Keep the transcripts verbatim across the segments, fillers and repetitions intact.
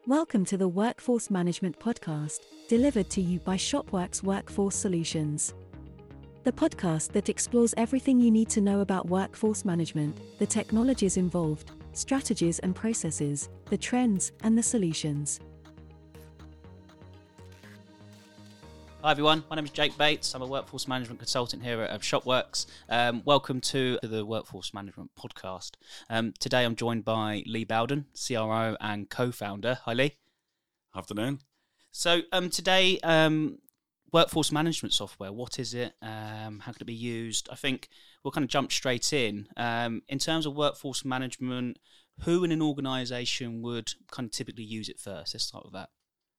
Welcome to the Workforce Management Podcast, delivered to you by Shopworks Workforce Solutions. The podcast that explores everything you need to know about workforce management, the technologies involved, strategies and processes, the trends, and the solutions. Hi everyone, my name is Jake Bates. I'm a workforce management consultant here at Shopworks. Um, welcome to the Workforce Management Podcast. Um, today I'm joined by Lee Bowden, C R O and co-founder. Hi Lee. Afternoon. So um, today, um, workforce management software, what is it? Um, how can it be used? I think we'll kind of jump straight in. Um, in terms of workforce management, who in an organisation would kind of typically use it first? Let's start with that.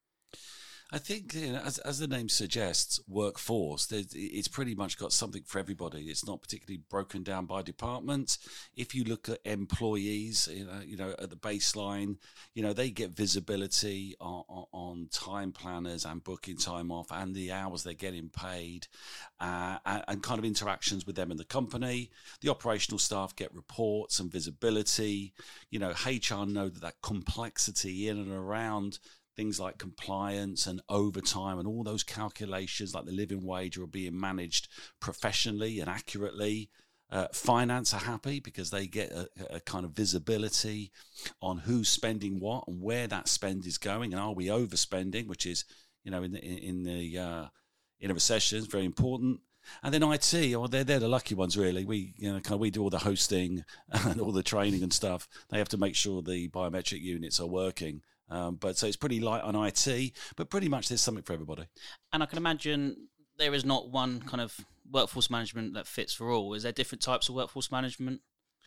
I think, you know, as, as the name suggests, workforce, it's pretty much got something for everybody. It's not particularly broken down by department. If you look at employees, you know, you know at the baseline, you know, they get visibility on, on time planners and booking time off and the hours they're getting paid uh, and, and kind of interactions with them in the company. The operational staff get reports and visibility. You know, H R know that that complexity in and around things like compliance and overtime and all those calculations like the living wage are being managed professionally and accurately. Uh, finance are happy because they get a, a kind of visibility on who's spending what and where that spend is going, and are we overspending, which is, you know, in the in the uh, in a recession is very important. And then I T, well, they're they're the lucky ones really. We you know kind of we do all the hosting and all the training and stuff. They have to make sure the biometric units are working. Um, but so it's pretty light on I T, but pretty much there's something for everybody. And I can imagine there is not one kind of workforce management that fits for all. Is there different types of workforce management?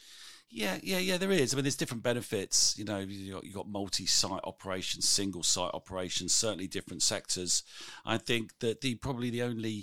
Yeah, yeah, yeah, there is. I mean, there's different benefits. You know, you've got, you've got multi-site operations, single-site operations, certainly different sectors. I think that the probably the only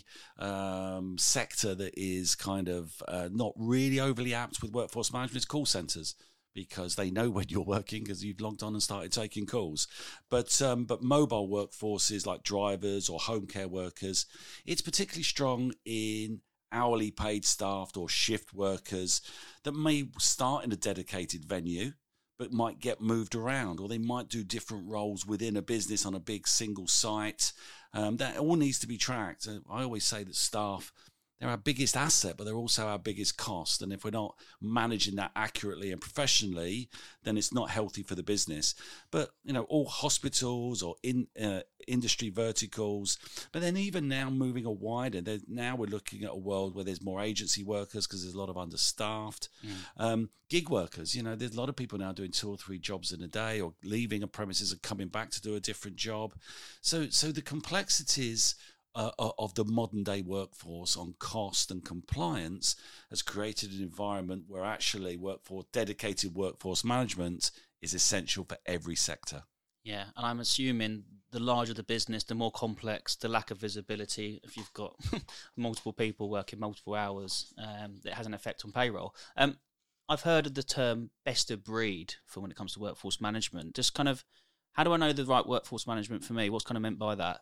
um, sector that is kind of uh, not really overly apt with workforce management is call centres, because they know when you're working because you've logged on and started taking calls. But um, but mobile workforces like drivers or home care workers, it's particularly strong in hourly paid staff or shift workers that may start in a dedicated venue but might get moved around, or they might do different roles within a business on a big single site. Um, that all needs to be tracked. I always say that staff, they're our biggest asset, but they're also our biggest cost. And if we're not managing that accurately and professionally, then it's not healthy for the business. But, you know, all hospitals or in uh, industry verticals, but then even now moving a wider, now we're looking at a world where there's more agency workers because there's a lot of understaffed. Mm. Um, gig workers, you know, there's a lot of people now doing two or three jobs in a day or leaving a premises and coming back to do a different job. So, so the complexities Uh, of the modern day workforce on cost and compliance has created an environment where actually workforce, dedicated workforce management is essential for every sector. Yeah, and I'm assuming the larger the business, the more complex, the lack of visibility. If you've got multiple people working multiple hours, um, that has an effect on payroll. Um, I've heard of the term best of breed for when it comes to workforce management. Just kind of, how do I know the right workforce management for me? What's kind of meant by that?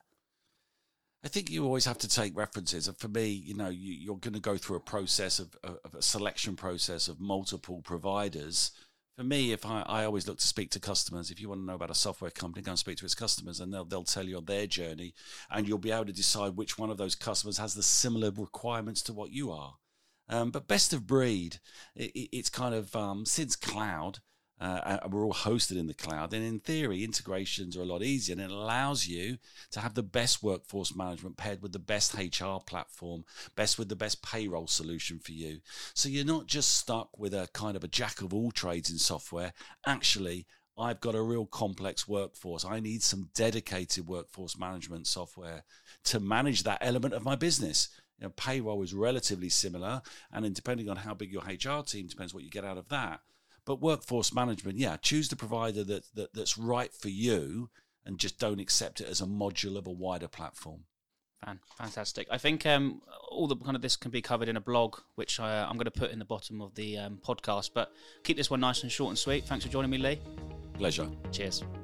I think you always have to take references. And for me, you know, you, you're going to go through a process of, of a selection process of multiple providers. For me, if I, I always look to speak to customers. If you want to know about a software company, go and speak to its customers, and they'll they'll tell you on their journey, and you'll be able to decide which one of those customers has the similar requirements to what you are. Um, but best of breed, it, it's kind of um, since cloud. Uh, and we're all hosted in the cloud, then in theory integrations are a lot easier, and it allows you to have the best workforce management paired with the best H R platform, best with the best payroll solution for you. So you're not just stuck with a kind of a jack of all trades in software. Actually, I've got a real complex workforce. I need some dedicated workforce management software to manage that element of my business. You know, payroll is relatively similar, and then depending on how big your H R team, depends what you get out of that. But workforce management, yeah, choose the provider that, that that's right for you, and just don't accept it as a module of a wider platform. Fan, fantastic. I think um, all the kind of this can be covered in a blog, which I, I'm going to put in the bottom of the um, podcast. But keep this one nice and short and sweet. Thanks for joining me, Lee. Pleasure. Cheers.